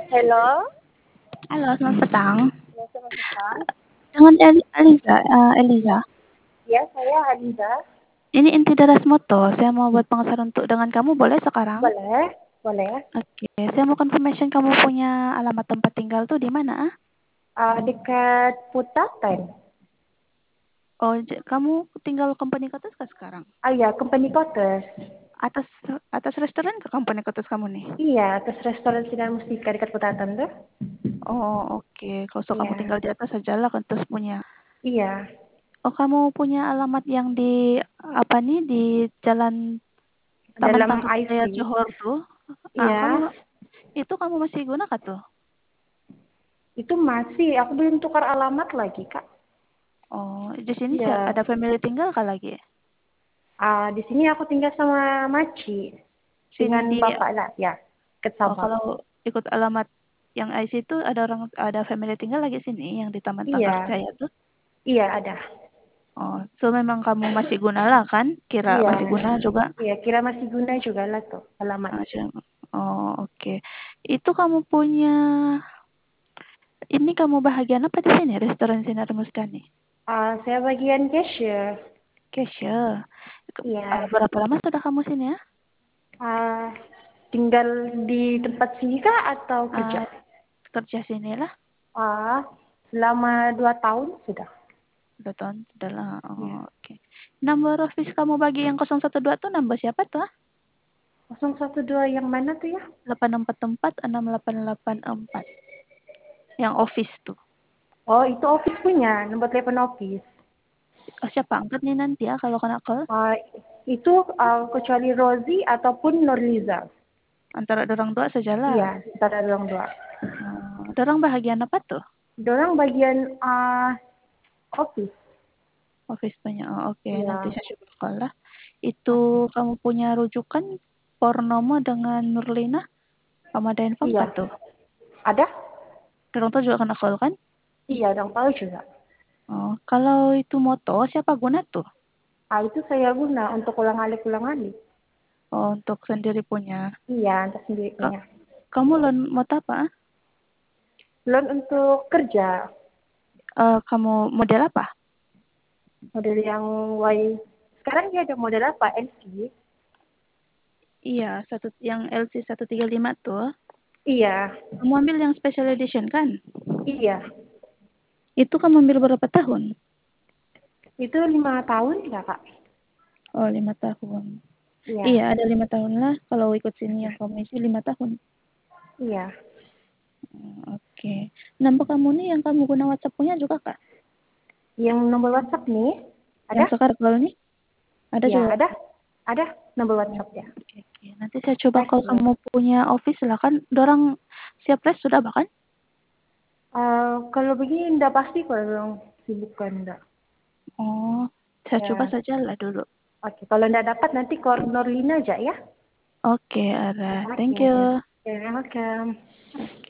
Halo, Halo, selamat petang. ya selamat petang. Dengan Eliza. Ya, saya Hadiza. Ini inti Darasmoto. Saya mau buat pengesahan untuk dengan kamu, boleh sekarang? Boleh, boleh. Oke, saya mau confirmation kamu punya alamat tempat tinggal tuh di mana? Dekat Putaten. Oh, kamu tinggal company Kotes kah sekarang? Ya, Company Quarters. Atas atas restoran ke company Kotes kamu nih? Iya, atas restoran Sinar Mustika dekat Putaten tuh. Oh, oke. Kalau kamu Iya, tinggal di atas sajalah Kotes punya. iya. Oh, kamu punya alamat yang di apa nih di Jalan Taman Dalam Tangkuban Raya IC. Johor tuh? Nah, kamu Iya, itu kamu masih gunakan tuh? itu masih. Aku belum tukar alamat lagi, Kak. Oh, di sini Iya. ada family tinggal kah lagi? Di sini aku tinggal sama Maci. Sini Dengan di Bapak lah, ya. Kesabak. kalau ikut alamat yang IC itu ada family tinggal lagi sini yang di Taman Tangkas Iya, Jaya tuh. iya ada. Oh, so memang kamu masih guna lah kan? Kira Iya, masih guna juga. iya. Kira masih guna juga lah tuh alamat. Oh, oke. Itu kamu punya ini kamu bahagian apa di sini? Restoran Sinar Muscani. Saya bagian cashier. Cashier. Iya. Berapa lama sudah kamu sini ya? Ah, tinggal di tempat sini kah atau kerja? Ah, kerja sini lah. Ah, selama 2 tahun sudah. 2 tahun sudah lah. Iya. Oh, oke. Number office kamu bagi yang 012 tuh nambah siapa tuh? 012 yang mana tuh ya? 844 6884. Yang office tuh. Oh, itu office punya, nomor telepon office. Oh, siapa angkat nih nanti ya kalau kena call? Ah, itu kecuali Rosie ataupun Nurliza. Antara dorang dua sajalah. Iya, antara orang dua. Dorang bahagian apa tuh? Dorang bagian office. Office punya. Oh, oke. Nanti Iya. saya coba call lah. Itu kamu punya rujukan Purnomo dengan Nurlina? Kamu ada info Iya. nggak tuh? Ada? Dorang tuh juga kena call kan? Iya, dong tahu juga. Oh, kalau itu moto siapa guna tuh? Itu saya guna untuk ulang alik. Oh, untuk sendiri punya. Iya, untuk sendiri Ka- punya. kamu loan moto apa? Loan untuk kerja, Kamu model apa? model yang sekarang dia ada model apa? LC? Iya, yang LC 135 tuh. Iya, Kamu ambil yang special edition kan? iya. Itu kamu ambil berapa tahun? Itu 5 tahun ya, Kak? Oh, 5 tahun. Iya, Iya, ada 5 tahun lah. Kalau ikut sini iya, yang kamu isi 5 tahun. iya. Oke. Nampak kamu nih yang kamu guna WhatsApp punya juga kak? Yang nomor WhatsApp nih, ada? Yang sekarang kalau nih? Ada Iya, juga. ada nomor WhatsApp ya. Oke. Nanti saya coba kalau Oke. kamu punya office silakan. Dorang siap res sudah bahkan? Kalau begini enggak pasti kalau orang sibuk kan enggak. Oh, saya coba Ya, saja lah dulu. oke. Kalau enggak dapat nanti koordinor Lina aja ya. Oke, Ara. Oke. Thank you. You're welcome.